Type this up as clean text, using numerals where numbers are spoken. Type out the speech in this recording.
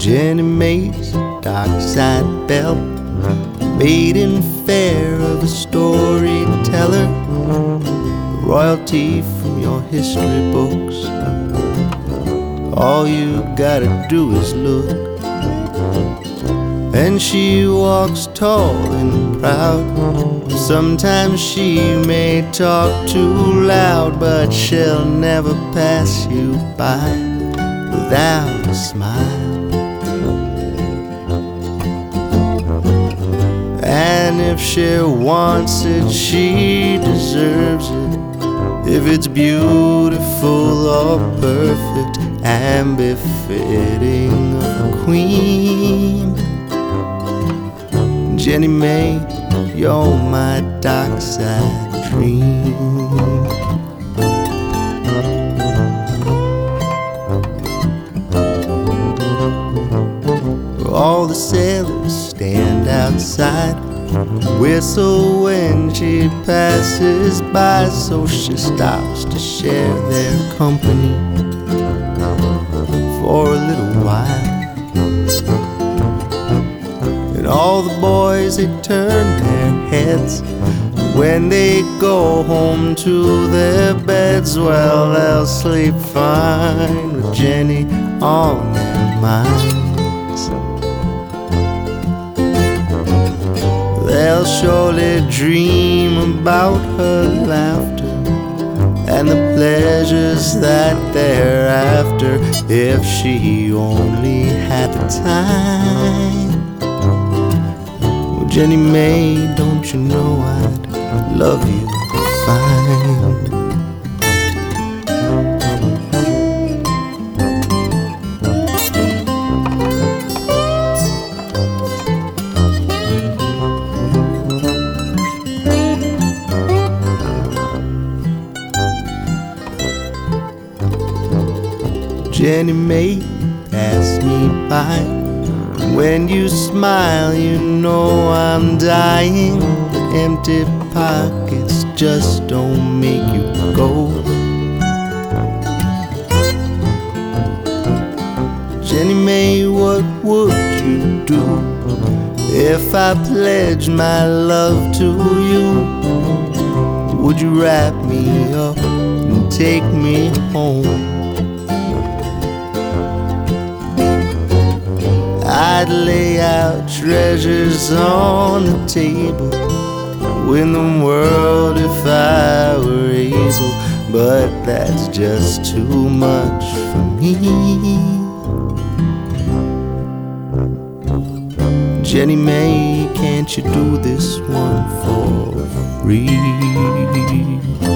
Jenny Mae's dark side belt, maiden fair of a storyteller, royalty from your history books. All you gotta do is look, and she walks tall and proud. Sometimes she may talk too loud, but she'll never pass you by without a smile. And if she wants it, she deserves it. If it's beautiful or perfect and befitting of a queen, Jenny Mae, you're my dark side dream. All the sailors stand outside, whistle when she passes by, so she stops to share their company for a little while. And all the boys, they turn their heads when they go home to their beds. Well, they'll sleep fine with Jenny on their minds. They'll surely dream about her laughter and the pleasures that they're after, if she only had the time. Well, Jenny Mae, don't you know I'd love you fine. Jenny Mae, pass me by. When you smile, you know I'm dying. The empty pockets just don't make you go. Jenny Mae, what would you do if I pledged my love to you? Would you wrap me up and take me home? I'd lay out treasures on the table, win the world if I were able, but that's just too much for me. Jenny Mae, can't you do this one for free?